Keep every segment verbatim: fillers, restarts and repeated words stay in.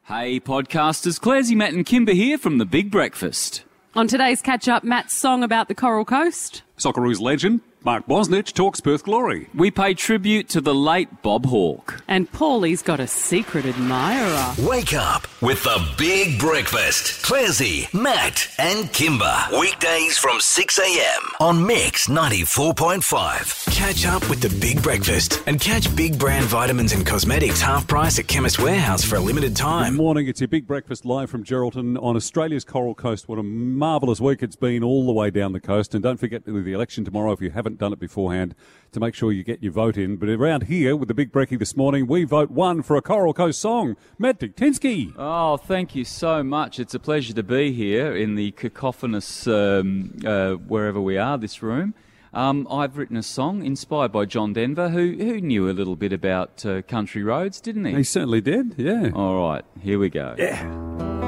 Hey podcasters, Clarsey, Matt and Kimber here from The Big Breakfast. On today's catch-up, Matt's song about the Coral Coast. Socceroos legend Mark Bosnich talks Perth Glory. We pay tribute to the late Bob Hawke. And Paulie's got a secret admirer. Wake up with The Big Breakfast. Clarsey, Matt and Kimber. Weekdays from six a.m. on Mix ninety-four point five. Catch up with The Big Breakfast and catch big brand vitamins and cosmetics half price at Chemist Warehouse for a limited time. Good morning, it's your Big Breakfast live from Geraldton on Australia's Coral Coast. What a marvellous week it's been all the way down the coast. And don't forget the election tomorrow if you haven't done it beforehand to make sure you get your vote in. But around here with the Big Brekkie this morning, we vote one for a Coral Coast song. Matt Diktinsky. Oh, thank you so much. It's a pleasure to be here in the cacophonous, um, uh, wherever we are, this room. Um, I've written a song inspired by John Denver, who who knew a little bit about uh, country roads, didn't he? He certainly did, yeah. All right, here we go. Yeah.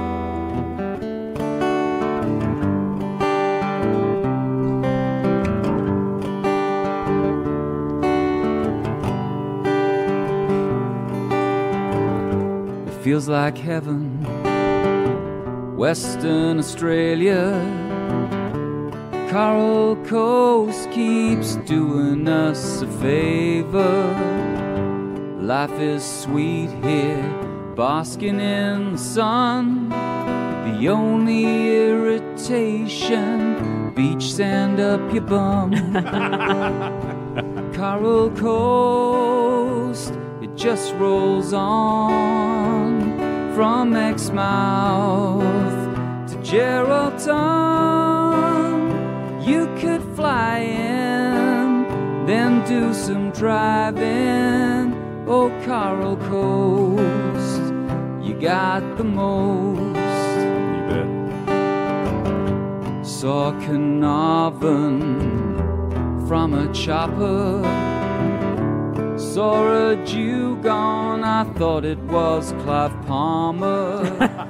Feels like heaven, Western Australia. Coral Coast keeps doing us a favour. Life is sweet here, basking in the sun. The only irritation, beach sand up your bum. Coral Coast, it just rolls on from Exmouth to Geraldton. You could fly in, then do some driving. Oh, Coral Coast, you got the most. You bet. Saw Carnarvon from a chopper. Saw a dugong, I thought it was Clive Palmer.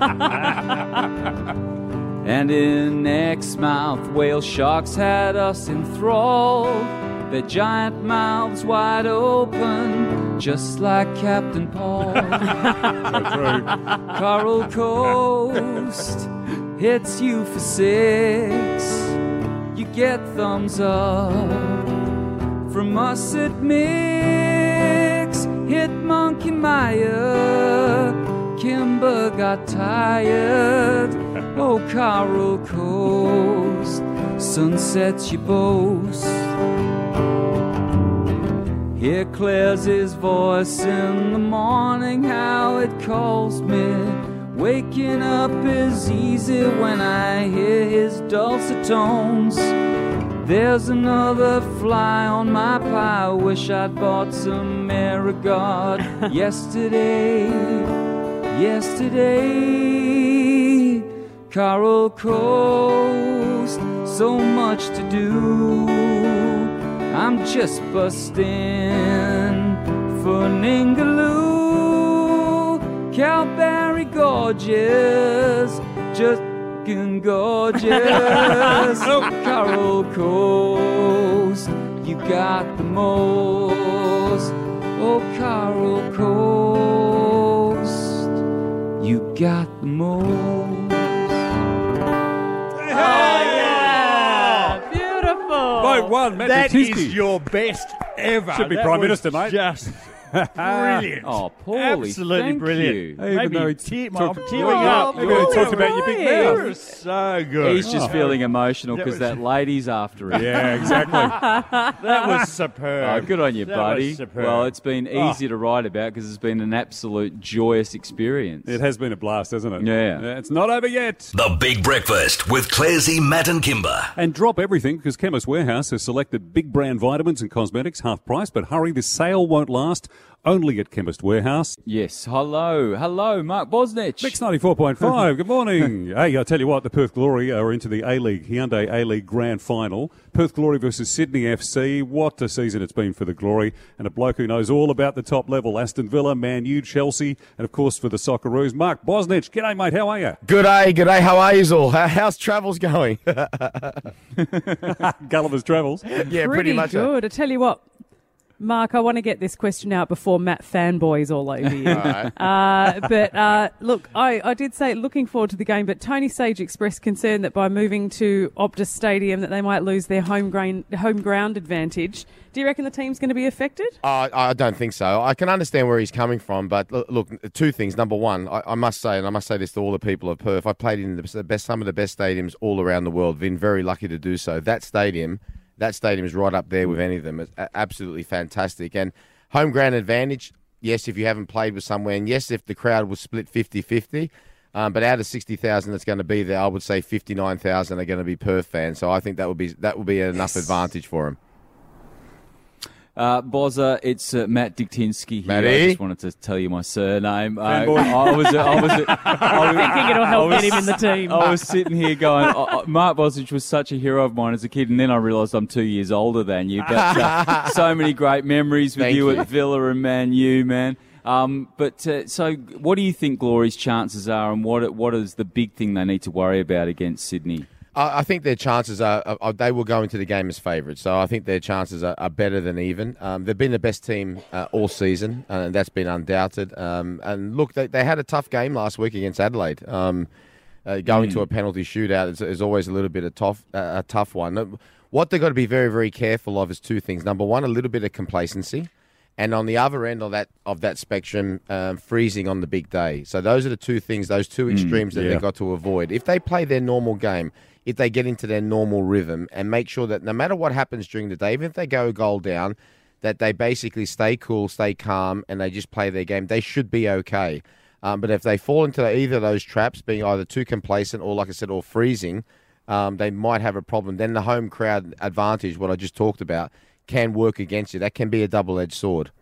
And in Exmouth, whale sharks had us enthralled. Their giant mouths wide open, just like Captain Paul. That's right. Coral Coast hits you for six. You get thumbs up from us at Mix. Hit Monkey Mire, Kimber got tired. Oh, Coral Coast, sunsets you boast. Hear Claire's voice in the morning, how it calls me. Waking up is easy when I hear his dulcet tones. There's another fly on my pie. Wish I'd bought some Marigard yesterday, yesterday. Coral Coast, so much to do. I'm just busting for Ningaloo. Calgary gorgeous, just gorgeous. Coral Coast, you got the most. Oh, Coral Coast, you got the most. Oh, yeah! Beautiful! Vote one, Matt That Diktinsky. is your best ever. Should be That Prime was Minister, mate. Just brilliant. Oh, Paulie, Absolutely thank brilliant. you. Even Maybe though he te- talked- I'm tearing Oh, up. Even though he talked about your big Paulie. mouth. You're so good. He's just Oh. feeling emotional That because was- that lady's after him. Yeah, exactly. That was superb. Oh, good on you, That buddy. was superb. Well, it's been Oh. easy to write about because it's been an absolute joyous experience. It has been a blast, hasn't it? Yeah. It's not over yet. The Big Breakfast with Clarsey, Matt and Kimber. And drop everything because Chemist Warehouse has selected big brand vitamins and cosmetics, half price. But hurry, this sale won't last. Only at Chemist Warehouse. Yes, hello, hello, Mark Bosnich. Mix ninety-four point five, good morning. Hey, I tell you what, the Perth Glory are into the A-League, Hyundai A-League Grand Final. Perth Glory versus Sydney F C. What a season it's been for the Glory. And a bloke who knows all about the top level, Aston Villa, Man U, Chelsea, and of course for the Socceroos, Mark Bosnich. G'day, mate, how are you? G'day, g'day, how are you all? How, how's travels going? Gulliver's Travels. Yeah, pretty, Pretty much. good. I tell you what, Mark, I want to get this question out before Matt fanboys all over you. All right. Uh, but uh, look, I, I did say looking forward to the game, but Tony Sage expressed concern that by moving to Optus Stadium that they might lose their home, grain, home ground advantage. Do you reckon the team's going to be affected? Uh, I don't think so. I can understand where he's coming from, but look, look two things. Number one, I, I must say, and I must say this to all the people of Perth, I played in the best, some of the best stadiums all around the world. Been very lucky to do so. That stadium... That stadium is right up there with any of them. It's absolutely fantastic. And home ground advantage, yes, if you haven't played with somewhere, and yes, if the crowd was split fifty-fifty, um, but out of sixty thousand that's going to be there, I would say fifty-nine thousand are going to be Perth fans. So I think that would be that would be enough Yes. advantage for them. Uh, Bozza, it's uh, Matt Diktinsky here. Matty. I just wanted to tell you my surname. Uh, Fanboy. I was, I was, I was Thinking it'll help I was- get him in the team. I was sitting here going, oh, oh, Mark Bosnich was such a hero of mine as a kid, and then I realised I'm two years older than you. But uh, so many great memories with Thank you, you. at Villa and Man U, man. Um, but uh, so, what do you think Glory's chances are, and what what is the big thing they need to worry about against Sydney? I I think their chances are, are, are they will go into the game as favourites. So I think their chances are, are better than even. Um, they've been the best team uh, all season, and that's been undoubted. Um, and look, they, they had a tough game last week against Adelaide. Um, uh, going to a penalty shootout is, is always a little bit of tough, uh, a tough one. What they've got to be very, very careful of is two things. Number one, a little bit of complacency. And on the other end of that of that spectrum, um, freezing on the big day. So those are the two things, those two extremes that yeah. they've got to avoid. If they play their normal game, if they get into their normal rhythm and make sure that no matter what happens during the day, even if they go a goal down, that they basically stay cool, stay calm, and they just play their game, they should be okay. Um, but if they fall into either of those traps, being either too complacent or, like I said, or freezing, um, they might have a problem. Then the home crowd advantage, what I just talked about, can work against you. That can be a double-edged sword.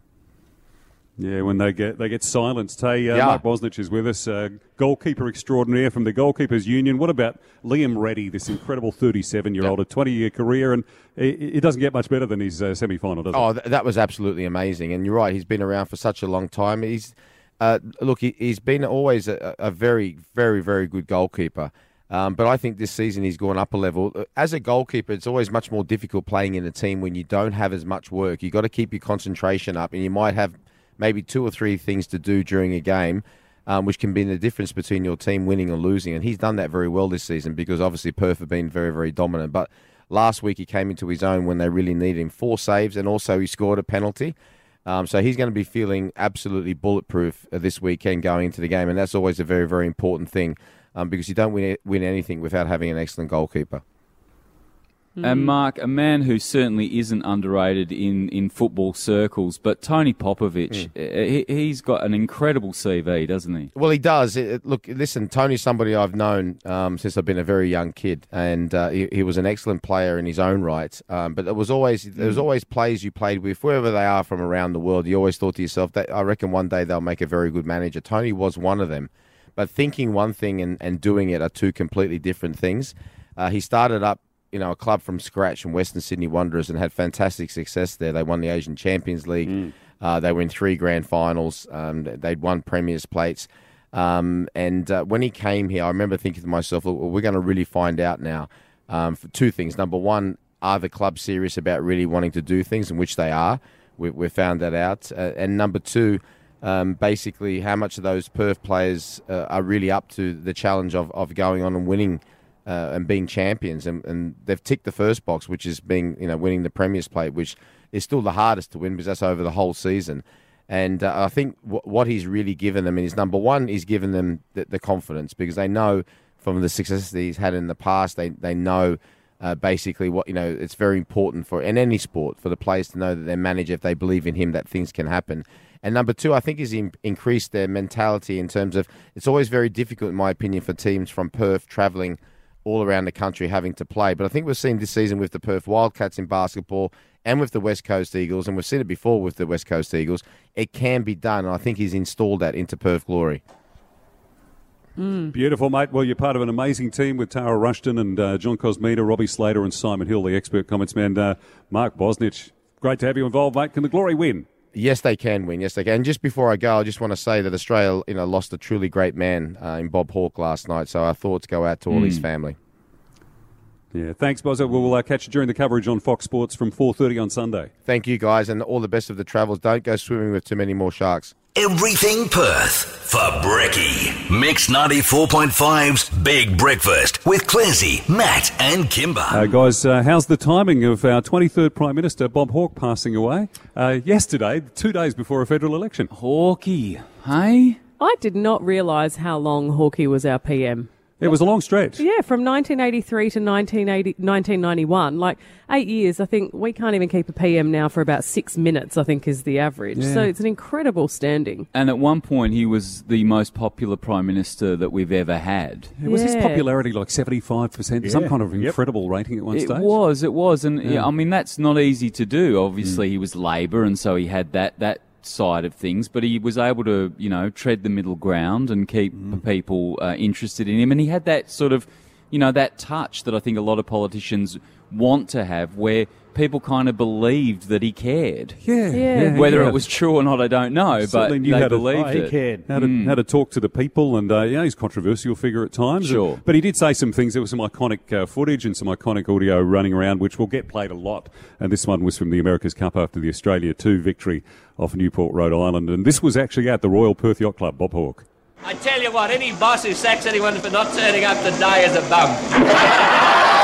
Yeah, when they get they get silenced. Hey, uh, Yeah. Mark Bosnich is with us, uh, goalkeeper extraordinaire from the Goalkeepers Union. What about Liam Reddy, this incredible thirty-seven-year-old, a twenty-year career, and it, it doesn't get much better than his uh, semi-final, does it? Oh, th- that was absolutely amazing. And you're right, he's been around for such a long time. He's uh, look, he, he's been always a, a very, very, very good goalkeeper. Um, but I think this season he's gone up a level. As a goalkeeper, it's always much more difficult playing in a team when you don't have as much work. You've got to keep your concentration up, and you might have maybe two or three things to do during a game, um, which can be the difference between your team winning or losing. And he's done that very well this season because obviously Perth have been very, very dominant. But last week he came into his own when they really needed him. Four saves, and also he scored a penalty. Um, so he's going to be feeling absolutely bulletproof uh, this weekend going into the game. And that's always a very, very important thing um, because you don't win, win anything without having an excellent goalkeeper. And Mark, a man who certainly isn't underrated in, in football circles, but Tony Popovich, he, he's got an incredible C V, doesn't he? Well, he does. It, it- look, listen, Tony's somebody I've known um, since I've been a very young kid, and uh, he, he was an excellent player in his own right. Um, but there was always there was always players you played with, wherever they are from around the world. You always thought to yourself that I reckon one day they'll make a very good manager. Tony was one of them, but thinking one thing and, and doing it are two completely different things. Uh, he started up, you know, a club from scratch from Western Sydney Wanderers and had fantastic success there. They won the Asian Champions League. Mm. Uh, they were in three grand finals. Um, they'd won Premier's plates. Um, and uh, when he came here, I remember thinking to myself, look, we're going to really find out now um, for two things. Number one, are the club serious about really wanting to do things, in which they are? We, we found that out. Uh, and number two, um, basically, how much of those Perth players uh, are really up to the challenge of, of going on and winning Uh, and being champions, and, and they've ticked the first box, which is being, you know, winning the Premier's Plate, which is still the hardest to win because that's over the whole season. And uh, I think w- what he's really given them is, number one, he's given them the, the confidence because they know from the success that he's had in the past, they they know uh, basically what, you know, it's very important for, in any sport, for the players to know that their manager, if they believe in him, that things can happen. And number two, I think he's in, increased their mentality in terms of, it's always very difficult, in my opinion, for teams from Perth travelling all around the country having to play. But I think we've seen this season with the Perth Wildcats in basketball and with the West Coast Eagles, and we've seen it before with the West Coast Eagles, it can be done. And I think he's installed that into Perth Glory. Beautiful, mate. Well, you're part of an amazing team with Tara Rushton and uh, John Cosmina, Robbie Slater and Simon Hill, the expert comments man. Uh, Mark Bosnich, great to have you involved, mate. Can the Glory win? Yes, they can win. Yes, they can. And just before I go, I just want to say that Australia, you know, lost a truly great man uh, in Bob Hawke last night. So our thoughts go out to all his family. Yeah, thanks, Bozzo. We'll uh, catch you during the coverage on Fox Sports from four thirty on Sunday. Thank you, guys, and all the best of the travels. Don't go swimming with too many more sharks. Everything Perth for Brekkie. Mix ninety-four point five's Big Breakfast with Clarsey, Matt and Kimber. Uh, guys, uh, how's the timing of our twenty-third Prime Minister, Bob Hawke, passing away uh, yesterday, two days before a federal election? Hawkey, hey? I did not realise how long Hawkey was our P M. It was a long stretch. Yeah, from nineteen eighty-three to nineteen eighty, nineteen ninety-one, like eight years. I think we can't even keep a P M now for about six minutes, I think, is the average. Yeah. So it's an incredible standing. And at one point, he was the most popular Prime Minister that we've ever had. Yeah, was his Yeah. popularity like seventy-five percent? Some Yeah. kind of Yep. incredible rating at one It stage? was, it was. And yeah, Yeah. I mean, that's not easy to do. Obviously, he was Labor, and so he had that, that side of things, but he was able to, you know, tread the middle ground and keep people uh, interested in him. And he had that sort of, you know, that touch that I think a lot of politicians want to have, where people kind of believed that he cared. Yeah. Yeah. Whether yeah. it was true or not, I don't know, but Certainly knew they how to- believed Oh, he it. cared. How to, how to talk to the people, and uh, yeah, he's a controversial figure at times. Sure. But he did say some things. There was some iconic uh, footage and some iconic audio running around, which will get played a lot. And this one was from the America's Cup after the Australia two victory off Newport, Rhode Island. And this was actually at the Royal Perth Yacht Club, Bob Hawke. I tell you what, any boss who sacks anyone for not turning up to die is a bum.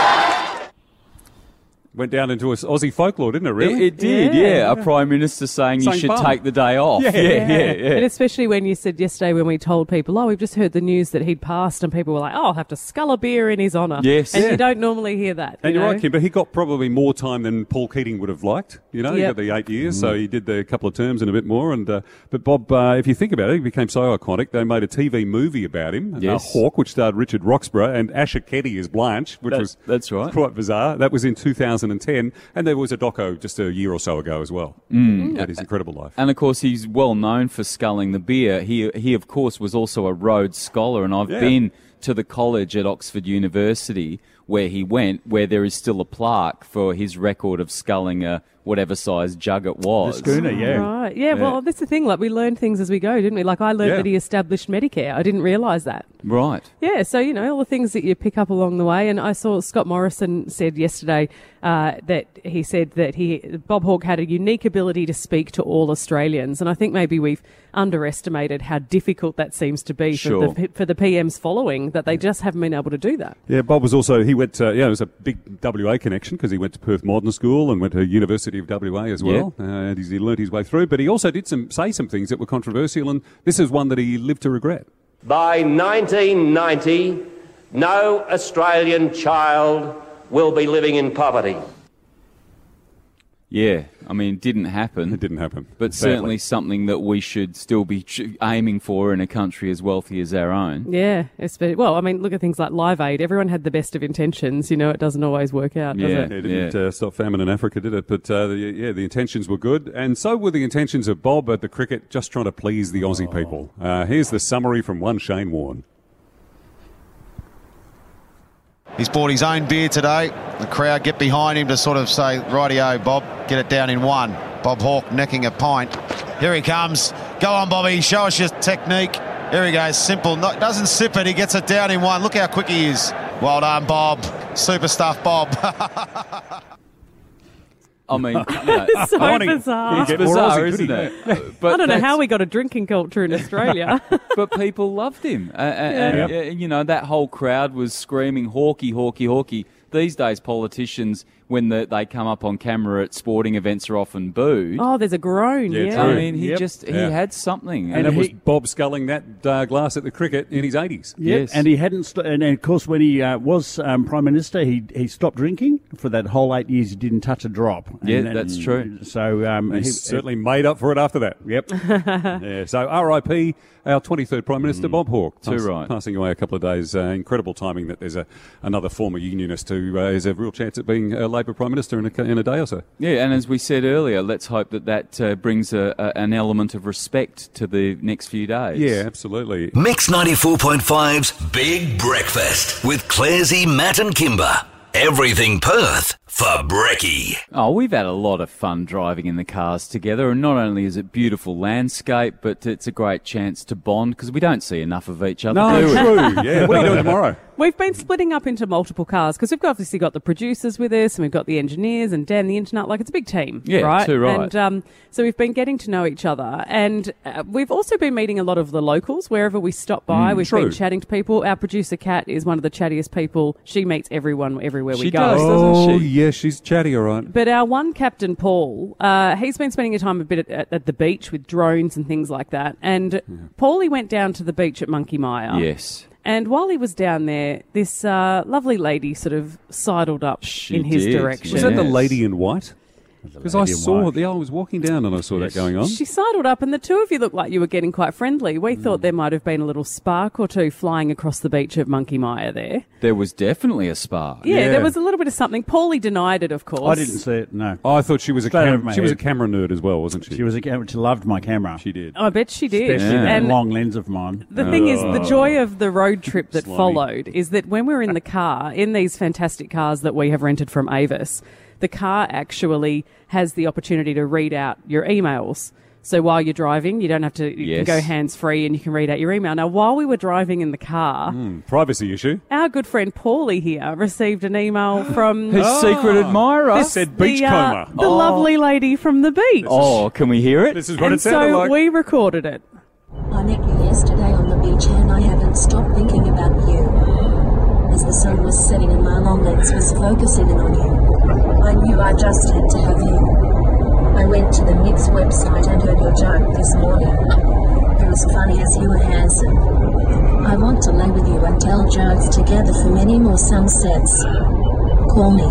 Went down into us Aussie folklore, didn't it, really? It, it did, Yeah. yeah. A Prime Minister saying you Saying should bum. take the day off. Yeah. Yeah, yeah, yeah. And especially when you said yesterday when we told people, oh, we've just heard the news that he'd passed, and people were like, oh, I'll have to scull a beer in his honour. Yes. And Yeah. you don't normally hear that. And you you're know? right, Kim, but he got probably more time than Paul Keating would have liked. You know, he Yep. got the eight years, so he did the couple of terms and a bit more. And uh, But Bob, uh, if you think about it, he became so iconic, they made a T V movie about him, Yes. uh, Hawke, which starred Richard Roxburgh and Asher Keddy as Blanche, which That's- was that's right. quite bizarre. That was in two thousand ten, and there was a doco just a year or so ago as well. Mm. That is Incredible Life. And of course, he's well known for sculling the beer. He, he of course, was also a Rhodes Scholar, and I've Yeah. been to the college at Oxford University where he went, where there is still a plaque for his record of sculling a whatever size jug it was. The schooner, yeah. Right. Yeah, well, that's the thing. Like, we learned things as we go, didn't we? Like, I learned Yeah. that he established Medicare. I didn't realise that. Right. Yeah, so, you know, all the things that you pick up along the way. And I saw Scott Morrison said yesterday uh, that he said that he Bob Hawke had a unique ability to speak to all Australians. And I think maybe we've underestimated how difficult that seems to be Sure. for, the, for the P M's following, that they just haven't been able to do that. Yeah, Bob was also, he went, uh, yeah, it was a big W A connection because he went to Perth Modern School and went to University of W A as well. Uh, and he's, he learnt his way through, but he also did some say some things that were controversial, and this is one that he lived to regret. By nineteen ninety, no Australian child will be living in poverty. Yeah. I mean, it didn't happen. It didn't happen. But Sadly. certainly something that we should still be ch- aiming for in a country as wealthy as our own. Yeah. Espe- Well, I mean, look at things like Live Aid. Everyone had the best of intentions. You know, it doesn't always work out, does Yeah. it? It didn't uh, stop famine in Africa, did it? But uh, the, yeah, the intentions were good, and so were the intentions of Bob at the cricket, just trying to please the Aussie people. Uh, here's the summary from one Shane Warne. He's bought his own beer today. The crowd get behind him to sort of say, rightio, Bob, get it down in one. Bob Hawke necking a pint. Here he comes. Go on, Bobby, show us your technique. Here he goes, simple. No, doesn't sip it, he gets it down in one. Look how quick he is. Well done, Bob. Super stuff, Bob. I mean, you know, So Morning. bizarre. it's Get more bizarre, Aussie, isn't couldn't it? But I don't know how that's- we got a drinking culture in Australia. But people loved him. Uh, and, Yeah. uh, you know, that whole crowd was screaming, Hawkey, Hawkey, Hawkey. These days, politicians, when the, they come up on camera at sporting events, are often booed. Oh, there's a groan. Yeah, Yeah. true. I mean, he Yep. just, he Yeah. had something. And, And it was he- Bob sculling that uh, glass at the cricket in his eighties. Yep. Yes. And he hadn't, st- and, and of course, when he uh, was um, Prime Minister, he he stopped drinking for that whole eight years. He didn't touch a drop. Yeah, And- and that's true. So um, He he certainly made up for it after that. Yep. Yeah, so R I P, our twenty-third Prime Minister, Bob Hawke. Too right. Passing away a couple of days. Uh, incredible timing that there's a another former unionist who uh, has a real chance at being a Labor Prime Minister in a, in a day or so. Yeah, and as we said earlier, let's hope that that uh, brings a, a, an element of respect to the next few days. Yeah, absolutely. Mix ninety-four point five's Big Breakfast with Clarsey, Matt and Kimber. Everything Perth for Brekkie. Oh, we've had a lot of fun driving in the cars together, and not only is it beautiful landscape, but it's a great chance to bond because we don't see enough of each other. No, do we? true. Yeah, what are you doing tomorrow? We've been splitting up into multiple cars because we've obviously got the producers with us and we've got the engineers and Dan the internet. Like, it's a big team, Yeah, right? too right. And um, so we've been getting to know each other, and uh, we've also been meeting a lot of the locals wherever we stop by. Mm, we've true. been chatting to people. Our producer Kat is one of the chattiest people. She meets everyone everywhere we She go. does, Oh, doesn't she? yeah, she's chatty, all right. But our one captain, Paul, uh, he's been spending a time a bit at, at, at the beach with drones and things like that. And Paulie went down to the beach at Monkey Mire. Yes. And while he was down there, this uh, lovely lady sort of sidled up She in his did, direction. Was that the Yes. lady in white? Because I lady in saw, white. the, I was walking down and I saw that going on. She sidled up, and the two of you looked like you were getting quite friendly. We thought there might have been a little spark or two flying across the beach at Monkey Mire there. There was definitely a spark. Yeah, Yeah. there was a little bit of something. Paulie denied it, of course. I didn't see it, no. Oh, I thought she was a Straight cam- over my she was a head. camera nerd as well, wasn't she? She was a, she loved my camera. She did. I bet she did. Especially Yeah. that And long lens of mine. the thing is, the joy of the road trip that Slimy. followed is that when we're in the car, in these fantastic cars that we have rented from Avis, the car actually has the opportunity to read out your emails. So while you're driving, you don't have to you Yes. can go hands-free and you can read out your email. Now, while we were driving in the car, Mm, privacy issue. our good friend Paulie here received an email from His secret admirer. This said beach the, uh, coma. the lovely lady from the beach. Oh, can we hear it? This is what and it sounded so like. we recorded it. I met you yesterday on the beach and I haven't stopped thinking about you. As the sun was setting and my long lens was focusing in on you, I knew I just had to have you. I went to the Mix website and heard your joke this morning. You're as funny as you are handsome. I want to lay with you and tell jokes together for many more sunsets. Call me.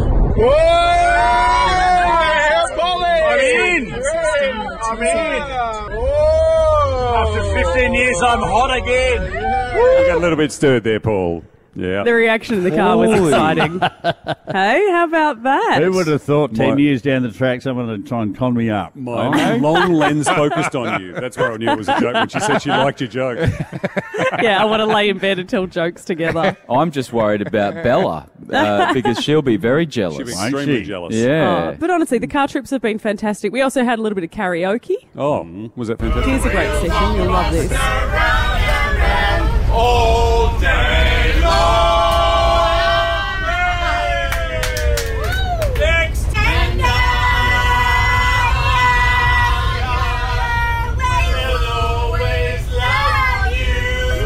I'm in! I'm in! After fifteen years, I'm hot again! I got a little bit stirred there, Paul. Yeah. The reaction in the car was Holy. exciting. Hey, how about that? Who would have thought ten My- years down the track someone would try and con me up? My long lens focused on you. That's where I knew it was a joke when she said she liked your joke. Yeah, I want to lay in bed and tell jokes together. I'm just worried about Bella uh, because she'll be very jealous. She'd be Won't extremely she? jealous. Yeah. Oh, but honestly, the car trips have been fantastic. We also had a little bit of karaoke. Oh, was that fantastic? Here's a great session. You'll love this. All day long! Next! We'll always love you!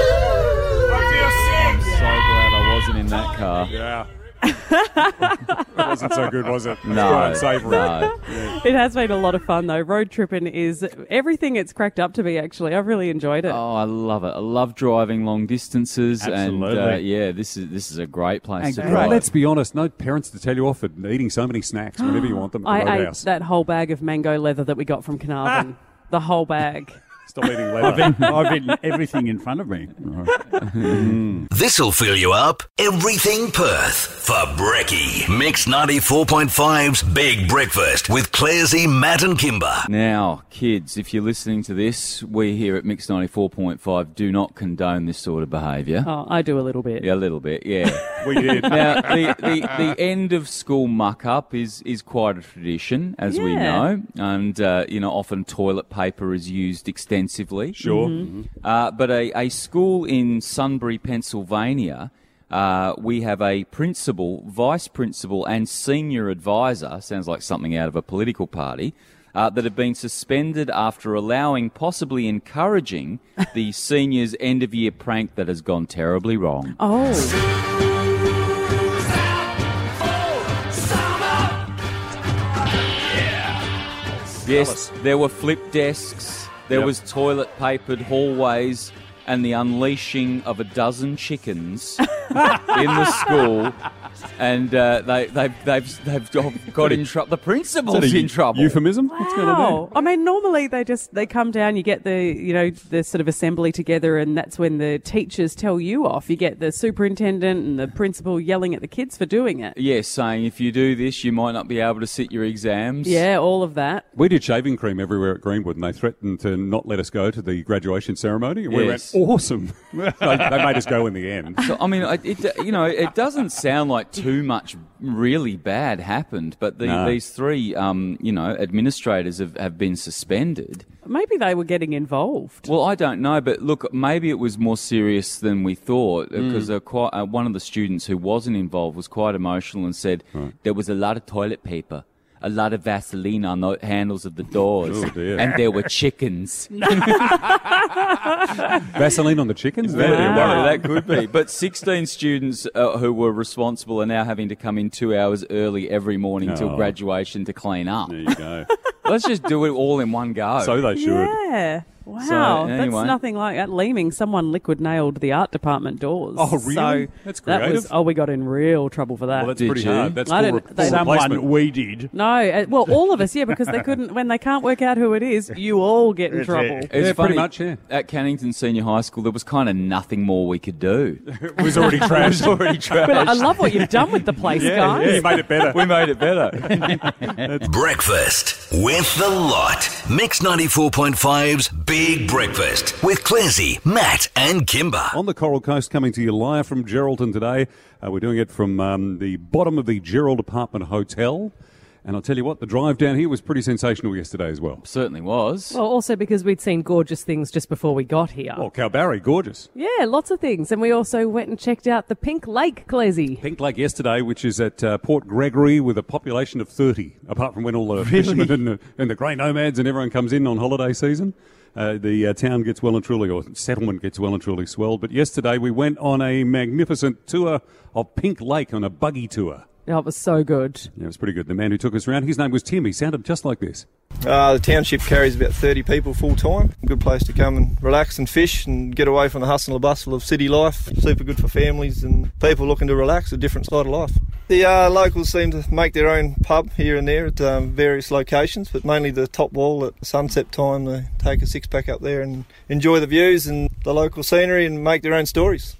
I feel sick! So glad I wasn't in that car. Yeah. It wasn't so good, was it? It was No, quite unsavoury. no. It has been a lot of fun, though. Road tripping is everything it's cracked up to be, actually. I've really enjoyed it. Oh, I love it. I love driving long distances, and uh, Absolutely. yeah, this is this is a great place And to great. Well, drive. let's be honest, no parents to tell you off for eating so many snacks whenever you want them at the I ate roadhouse. that whole bag of mango leather that we got from Carnarvon. The whole bag. Stop eating I've leather. eaten, I've eaten everything in front of me. This'll fill you up. Everything Perth for Brekkie. Mix ninety-four point five's Big Breakfast with Clarsey, Matt and Kimber. Now, kids, if you're listening to this, we here at Mix ninety-four point five do not condone this sort of behaviour. Oh, I do a little bit. Yeah, a little bit, yeah. We did. Now, the, the, the end of school muck-up is, is quite a tradition, as we Yeah. know. And, uh, you know, often toilet paper is used extensively. Sure. Uh, but a, a school in Sunbury, Pennsylvania, uh, we have a principal, vice principal and senior advisor, sounds like something out of a political party, uh, that have been suspended after allowing, possibly encouraging, the seniors' end-of-year prank that has gone terribly wrong. Oh. Yes, there were flip desks, there Yep. was toilet-papered hallways, and the unleashing of a dozen chickens in the school, and uh, they, they've they've they've got in trouble. The principal's in trouble. Euphemism? Wow. I mean, normally they just they come down, you get the, you know, the sort of assembly together, and that's when the teachers tell you off. You get the superintendent and the principal yelling at the kids for doing it. Yes, saying if you do this, you might not be able to sit your exams. Yeah, all of that. We did shaving cream everywhere at Greenwood, and they threatened to not let us go to the graduation ceremony. And we Yes. went, awesome. they, they made us go in the end. So, I mean, it, it, you know, it doesn't sound like too much really bad happened, but the, No. these three, um, you know, administrators have, have been suspended. Maybe they were getting involved. Well, I don't know, but look, maybe it was more serious than we thought because uh, quite, uh, one of the students who wasn't involved was quite emotional and said there was a lot of toilet paper, a lot of Vaseline on the handles of the doors, Oh, dear. and there were chickens. Vaseline on the chickens? That'd be a No, worry. that could be. But sixteen students uh, who were responsible are now having to come in two hours early every morning Oh. till graduation to clean up. There you go. Let's just do it all in one go. So they should. Yeah. Wow. So, anyway. That's nothing like at Leaming. Someone liquid nailed the art department doors. Oh, really? So That's that was, creative. oh, we got in real trouble for that. Well, that's Did pretty you? hard. That's I full, don't- re- they- full replacement. Someone we did. No, uh, well, all of us, yeah, because they couldn't, when they can't work out who it is, you all get in That's trouble. it. It's Yeah, pretty funny, much, yeah. At Cannington Senior High School, there was kind of nothing more we could do. It was already It was trashed. already trashed. But I love what you've done with the place, guys. Yeah, you made it better. We made it better. Breakfast with the lot. Mix ninety-four point five's Big Breakfast with Clarsey, Matt and Kimber. On the Coral Coast, coming to you live from Geraldton today. Uh, we're doing it from um, the bottom of the Gerald Apartment Hotel. And I'll tell you what, the drive down here was pretty sensational yesterday as well. Certainly was. Well, also because we'd seen gorgeous things just before we got here. Well, Kalbarri, gorgeous. Yeah, lots of things. And we also went and checked out the Pink Lake, Clezzy. Pink Lake yesterday, which is at uh, Port Gregory with a population of thirty, apart from when all the fishermen and the, and the grey nomads and everyone comes in on holiday season. Uh, the uh, town gets well and truly, or settlement gets well and truly swelled. But yesterday we went on a magnificent tour of Pink Lake on a buggy tour. Oh, it was so good. Yeah, it was pretty good. The man who took us around, his name was Tim. He sounded just like this. Uh, the township carries about thirty people full time. Good place to come and relax and fish and get away from the hustle and bustle of city life. Super good for families and people looking to relax, a different side of life. The uh, locals seem to make their own pub here and there at um, various locations, but mainly the top wall at sunset time. They take a six pack up there and enjoy the views and the local scenery and make their own stories.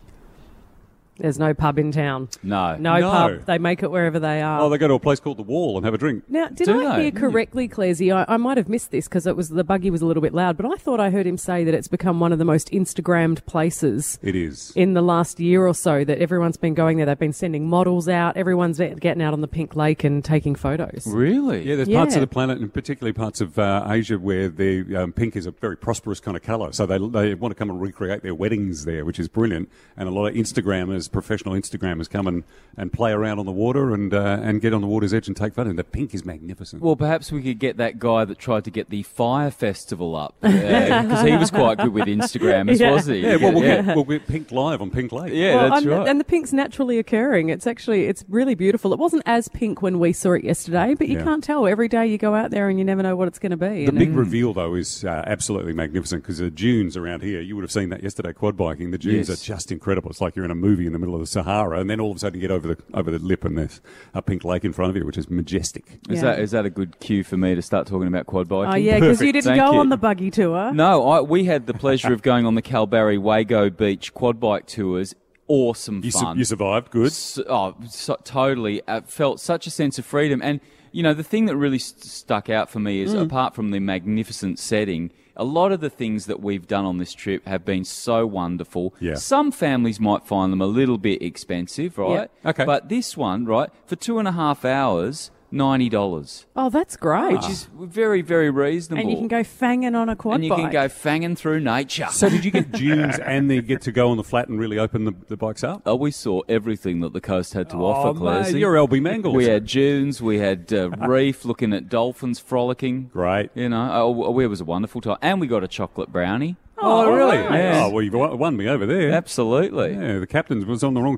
There's no pub in town. No. No, No. pub. They make it wherever they are. Oh, they go to a place called The Wall and have a drink. Now, did Do I they? hear correctly, Clezzy? I, I might have missed this because it was the buggy was a little bit loud, but I thought I heard him say that it's become one of the most Instagrammed places It is. in the last year or so. That everyone's been going there. They've been sending models out. Everyone's getting out on the Pink Lake and taking photos. Really? Yeah, there's parts Yeah. of the planet, and particularly parts of uh, Asia, where the um, pink is a very prosperous kind of colour. So they they want to come and recreate their weddings there, which is brilliant. And a lot of Instagrammers, professional Instagrammers, come and, and play around on the water and uh, and get on the water's edge and take photos. And the pink is magnificent. Well, perhaps we could get that guy that tried to get the Fire Festival up because he was quite good with Instagrammers, Yeah. was he? yeah, well, we'll yeah. get we'll get pink live on Pink Lake. Yeah, Well, that's and, right. and the pink's naturally occurring. It's actually, it's really beautiful. It wasn't as pink when we saw it yesterday, but you Yeah. can't tell. Every day you go out there and you never know what it's going to be. The And big it- reveal, though, is uh, absolutely magnificent because the dunes around here, you would have seen that yesterday quad biking. The dunes Yes. are just incredible. It's like you're in a movie in the middle of the Sahara, and then all of a sudden you get over the over the lip and there's a Pink Lake in front of you, which is majestic. Is Yeah. that is that a good cue for me to start talking about quad biking? Oh, yeah, because you Perfect. didn't Thank go you. on the buggy tour. No, I, we had the pleasure of going on the Kalbarri Wago Beach quad bike tours. Awesome You, su- fun. you survived, good. S- oh, so, totally. I felt such a sense of freedom. And, you know, the thing that really st- stuck out for me is, apart from the magnificent setting, a lot of the things that we've done on this trip have been so wonderful. Yeah. Some families might find them a little bit expensive, right? Yeah. Okay. But this one, right, for two and a half hours, ninety dollars, Oh, that's great. which is very, very reasonable. and you can go fanging on a quad And you bike. can go fanging through nature. So did you get dunes and then get to go on the flat and really open the, the bikes up? Oh, we saw everything that the coast had to Oh, offer, mate, Clarsey. you're L B Mangles. We had dunes, we had uh, reef, looking at dolphins frolicking. Great. You know, oh, it was a wonderful time. And we got a chocolate brownie. Oh, really? Yeah. Oh, well, you've won won me over there. Absolutely. Yeah, the captain was on the wrong tour.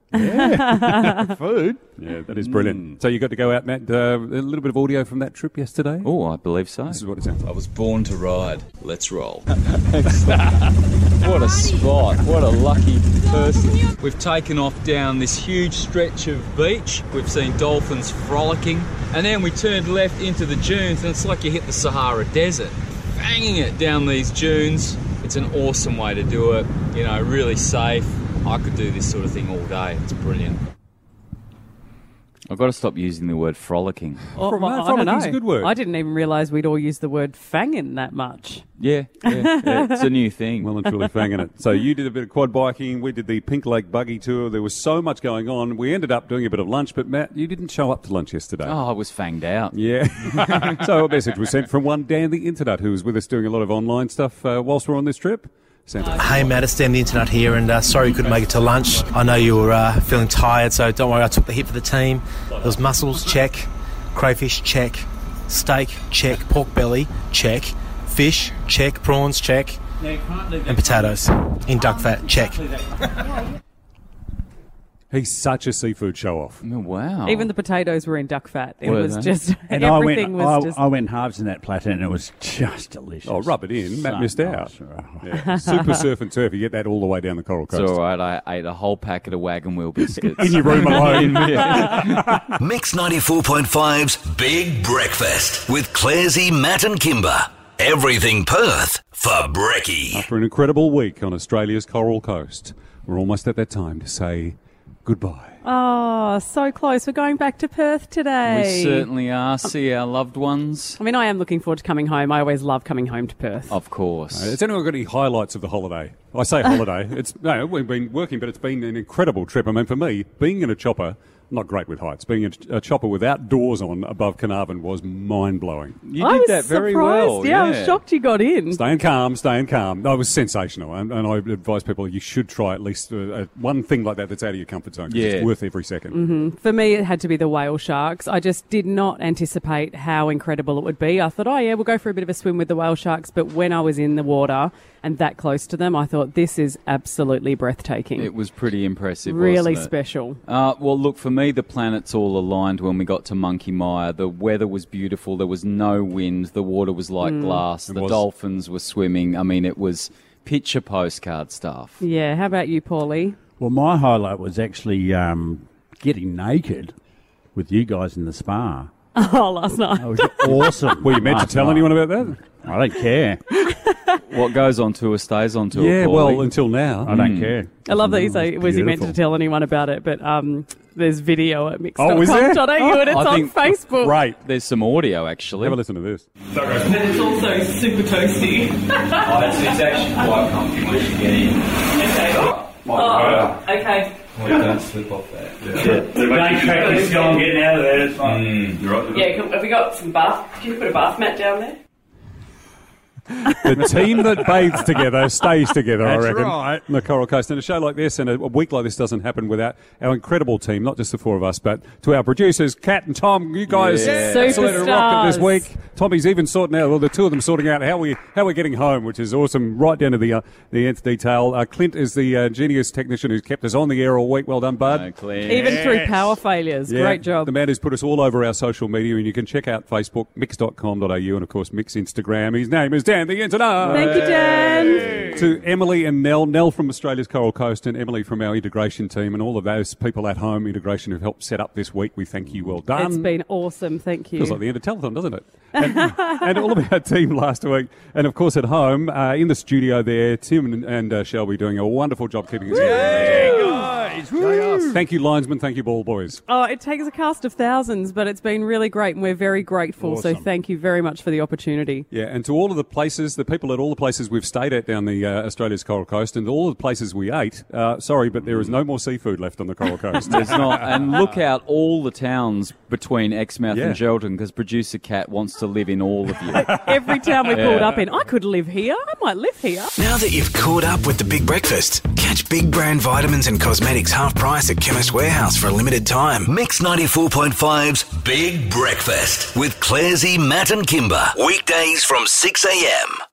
Yeah. Food. Yeah, that is brilliant. So you got to go out, Matt, uh, a little bit of audio from that trip yesterday? Oh, I believe so. This is what it sounds like. I was born to ride. Let's roll. What a spot. What a lucky person. We've taken off down this huge stretch of beach. We've seen dolphins frolicking. And then we turned left into the dunes, and it's like you hit the Sahara Desert. Banging it down these dunes. It's an awesome way to do it. You know, really safe. I could do this sort of thing all day. It's brilliant. I've got to stop using the word frolicking. Oh, From- well, no, I don't frolicking's know. a good word. I didn't even realise we'd all use the word fangin' that much. Yeah, yeah, yeah, it's a new thing. Well and truly fanging it. So you did a bit of quad biking. We did the Pink Lake buggy tour. There was so much going on. We ended up doing a bit of lunch, but Matt, you didn't show up to lunch yesterday. Oh, I was fanged out. Yeah. So a message was sent from one Dan the Internet, who was with us doing a lot of online stuff uh, whilst we're on this trip. Santa. Hey Matt, it's Dan the Internet here, and uh, sorry you couldn't make it to lunch. I know you were uh, feeling tired, so don't worry, I took the hit for the team. There was mussels, check. Crayfish, check. Steak, check. Pork belly, check. Fish, check. Prawns, check. And potatoes in duck fat, check. He's such a seafood show-off. Oh, wow. Even the potatoes were in duck fat. It Were was they? just And I went, everything was I, just. I went halves in that platter, and it was just delicious. Oh, rub it in. Matt So missed nice. out. Yeah. Super surf and turf. You get that all the way down the Coral It's Coast. all right. I ate a whole packet of wagon wheel biscuits. In your room alone. Yeah. Mix ninety-four point five's Big Breakfast with Clarsey, Matt and Kimber. Everything Perth for Brekkie. After an incredible week on Australia's Coral Coast, we're almost at that time to say goodbye. Oh, so close. We're going back to Perth today. We certainly are. See our loved ones. I mean, I am looking forward to coming home. I always love coming home to Perth. Of course. Uh, Has anyone got any highlights of the holiday? I say holiday. It's no, we've been working, but it's been an incredible trip. I mean, for me, being in a chopper, I'm not great with heights. Being a, a chopper without doors on above Carnarvon was mind-blowing. You I did was that very surprised. well. Yeah, I was shocked you got in. Staying calm, staying calm. No, it was sensational, and, and I advise people you should try at least uh, uh, one thing like that that's out of your comfort zone. 'Cause Yeah. it's worth every second. Mm-hmm. For me, it had to be the whale sharks. I just did not anticipate how incredible it would be. I thought, oh yeah, we'll go for a bit of a swim with the whale sharks. But when I was in the water and that close to them, I thought this is absolutely breathtaking. It was pretty impressive, really wasn't it? special. Uh, well, look, for me, the planets all aligned when we got to Monkey Mire. The weather was beautiful. There was no wind. The water was like Mm. glass. It The was. dolphins were swimming. I mean, it was picture postcard stuff. Yeah. How about you, Paulie? Well, my highlight was actually um, getting naked with you guys in the spa. Oh, last night. That was awesome. Were you meant to Last tell night. anyone about that? I don't care. What goes on tour stays on tour. Yeah, Paulie. well, until now. I don't care. I love that you say, it's was he meant to beautiful. tell anyone about it? But um, there's video at mix Oh, is there? dot com dot a u and it's I on think- Facebook. Great. There's some audio, actually. Have a listen to this. But it's also super toasty. Oh, it's, it's actually quite comfy once you get in. Okay. Oh, okay. Well, don't slip off that. Don't practice on getting out of there. It's fine. Mm, you're right. Yeah, can, have we got some bath? Can you put a bath mat down there? The team that bathes together stays together, That's I reckon. right. On the Coral Coast. And a show like this and a, a week like this doesn't happen without our incredible team, not just the four of us, but to our producers, Kat and Tom. You guys Yeah. absolutely rocked it this Superstars. week. Tommy's even sorting out, well, the two of them sorting out how, we, how we're getting home, which is awesome, right down to the, uh, the nth detail. Uh, Clint is the uh, genius technician who's kept us on the air all week. Well done, bud. No, Clint. Even through power failures. Yeah, Great job. The man who's put us all over our social media, and you can check out Facebook, mix dot com dot a u, and of course, Mix Instagram. His name is Dan the Internet. Thank you, Dan. To Emily and Nell, Nell from Australia's Coral Coast, and Emily from our integration team, and all of those people at home, integration, who've helped set up this week. We thank you. Well done. It's been awesome. Thank you. Feels like the end of telethon, doesn't it? And, and all of our team last week, and of course at home, uh, in the studio there, Tim and, and uh, Shelby doing a wonderful job keeping us guys. Thank you, linesmen. Thank you, ball boys. Oh, it takes a cast of thousands, but it's been really great, and we're very grateful. So Awesome. thank you very much for the opportunity. Yeah, and to all of the places, the people at all the places we've stayed at down the uh, Australia's Coral Coast, and all of the places we ate, uh, sorry, but there is no more seafood left on the Coral Coast. There's not. And look out all the towns between Exmouth Yeah. and Geraldton, because producer Kat wants to live in all of you. Every town we Yeah. pulled up in, I could live here. I might live here. Now that you've caught up with the Big Breakfast, catch Big Brand vitamins and cosmetics half price at Chemist Warehouse for a limited time. Mix ninety-four point five's Big Breakfast with Clarsey, Matt and Kimber. Weekdays from six a m